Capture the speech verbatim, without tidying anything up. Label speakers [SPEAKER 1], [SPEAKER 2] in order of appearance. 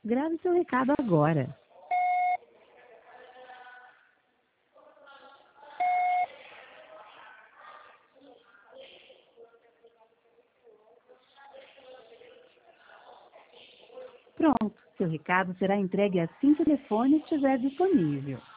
[SPEAKER 1] Grave seu recado agora. Pronto, seu recado será entregue assim que o telefone estiver disponível.